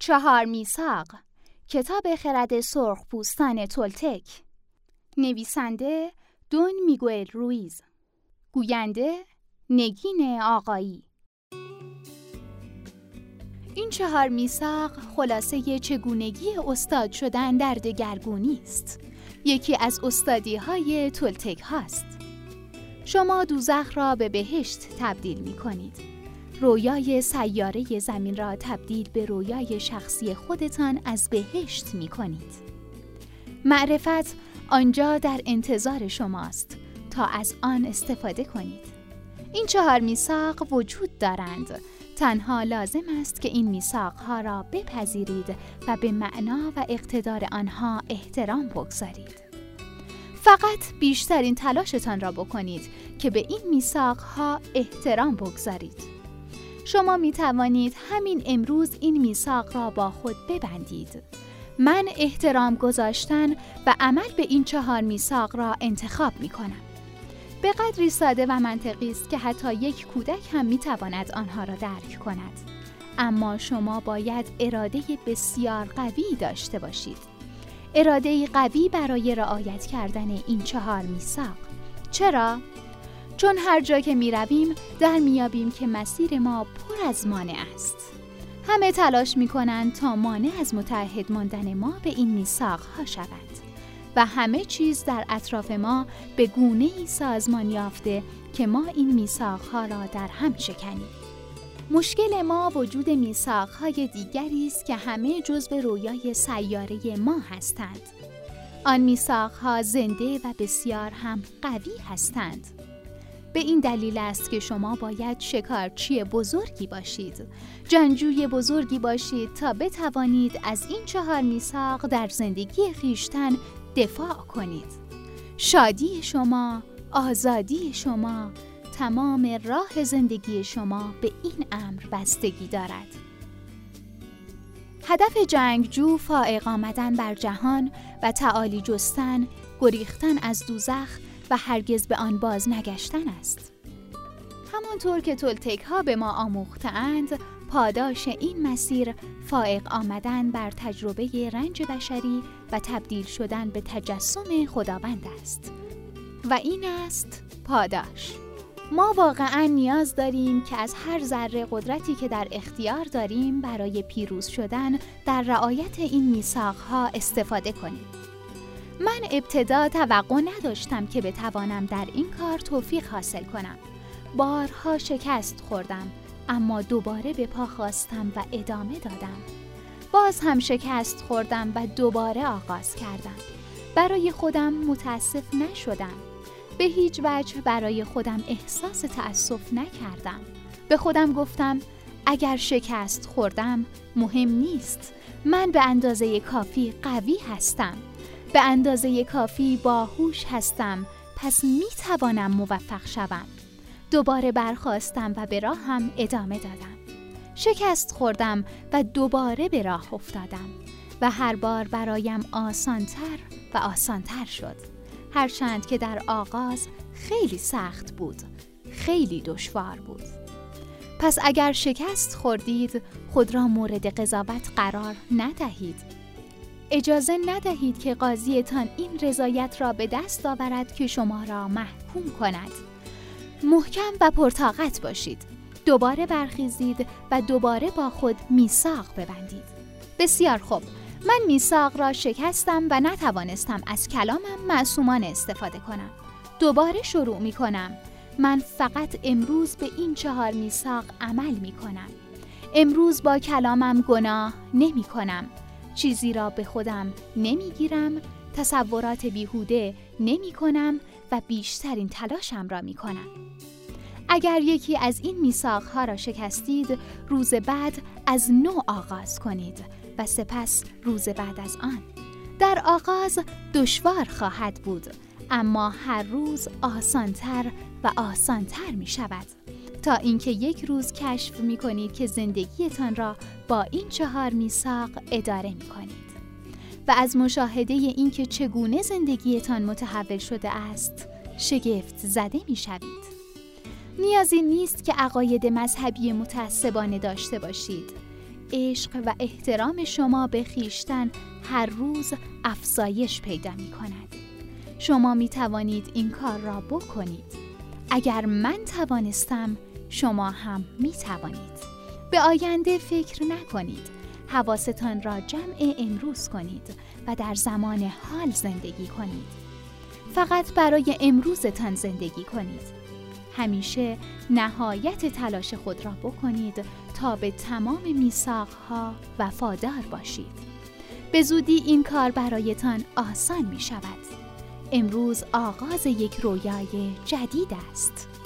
4 میثاق، کتاب خرد سرخپوستان تولتک. نویسنده دون میگوئل رویز، گوینده نگین آقایی. این 4 میثاق خلاصه چگونگی استاد شدن در دگرگونی است. یکی از استادی‌های تولتک هاست. شما دوزخ را به بهشت تبدیل می کنید. رویای سیاره زمین را تبدیل به رویای شخصی خودتان از بهشت می کنید. معرفت آنجا در انتظار شماست تا از آن استفاده کنید. این 4 میثاق وجود دارند. تنها لازم است که این میثاق‌ها را بپذیرید و به معنا و اقتدار آنها احترام بگذارید. فقط بیشترین تلاشتان را بکنید که به این میثاق‌ها احترام بگذارید. شما می توانید همین امروز این میثاق را با خود ببندید. من احترام گذاشتن و عمل به این 4 میثاق را انتخاب می کنم. به قدری ساده و منطقی است که حتی یک کودک هم می تواند آنها را درک کند. اما شما باید اراده بسیار قوی داشته باشید. اراده قوی برای رعایت کردن این 4 میثاق. چرا؟ چون هر جا که می رویم در میابیم که مسیر ما پر از مانع است. همه تلاش می کنند تا مانع از متحد ماندن ما به این میثاق ها شود و همه چیز در اطراف ما به گونه‌ای سازمان یافته که ما این میثاق ها را در هم شکنیم. مشکل ما وجود میثاق های دیگری است که همه جزو رویای سیاره ما هستند. آن میثاق ها زنده و بسیار هم قوی هستند. به این دلیل است که شما باید شکارچی بزرگی باشید، جنگجوی بزرگی باشید تا بتوانید از این 4 میثاق در زندگی خویشتن دفاع کنید. شادی شما، آزادی شما، تمام راه زندگی شما به این امر بستگی دارد. هدف جنگجو فائق آمدن بر جهان و تعالی جستن، گریختن از دوزخ و هرگز به آن باز نگشتن است. همانطور که تولتک ها به ما آموختند، پاداش این مسیر فائق آمدن بر تجربه رنج بشری و تبدیل شدن به تجسم خداوند است. و این است پاداش. ما واقعا نیاز داریم که از هر ذره قدرتی که در اختیار داریم برای پیروز شدن در رعایت این میثاق ها استفاده کنیم. من ابتدا توقع نداشتم که بتوانم در این کار توفیق حاصل کنم. بارها شکست خوردم، اما دوباره به پا خاستم و ادامه دادم. باز هم شکست خوردم و دوباره آغاز کردم. برای خودم متاسف نشدم. به هیچ وجه برای خودم احساس تأسف نکردم. به خودم گفتم اگر شکست خوردم مهم نیست. من به اندازه کافی قوی هستم. به اندازه کافی باهوش هستم، پس می توانم موفق شوم. دوباره برخاستم و به راهم ادامه دادم. شکست خوردم و دوباره به راه افتادم و هر بار برایم آسانتر و آسانتر شد. هرچند که در آغاز خیلی سخت بود، خیلی دشوار بود. پس اگر شکست خوردید، خود را مورد قضاوت قرار ندهید. اجازه ندهید که قاضیتان این رضایت را به دست آورد که شما را محکوم کند. محکم و پرطاقت باشید. دوباره برخیزید و دوباره با خود میثاق ببندید. بسیار خوب، من میثاق را شکستم و نتوانستم از کلامم معصومانه استفاده کنم. دوباره شروع می کنم. من فقط امروز به این 4 میثاق عمل می کنم. امروز با کلامم گناه نمی کنم. چیزی را به خودم نمیگیرم، تصورات بیهوده نمی کنم و بیشترین تلاشم را می کنم. اگر یکی از این میثاق‌ها را شکستید، روز بعد از نو آغاز کنید و سپس روز بعد از آن. در آغاز دشوار خواهد بود، اما هر روز آسانتر و آسانتر می شود تا اینکه یک روز کشف می کنید که زندگیتان را با این 4 میثاق اداره می کنید و از مشاهده اینکه چگونه زندگیتان متحول شده است شگفت زده می شوید. نیازی نیست که عقاید مذهبی متعصبانه داشته باشید. عشق و احترام شما به خویشتن هر روز افزایش پیدا می کند. شما می توانید این کار را بکنید. اگر من توانستم، شما هم می توانید. به آینده فکر نکنید. حواستان را جمع امروز کنید و در زمان حال زندگی کنید. فقط برای امروزتان زندگی کنید. همیشه نهایت تلاش خود را بکنید تا به تمام میثاق‌ها وفادار باشید. به زودی این کار برایتان آسان می شود. امروز آغاز یک رویای جدید است.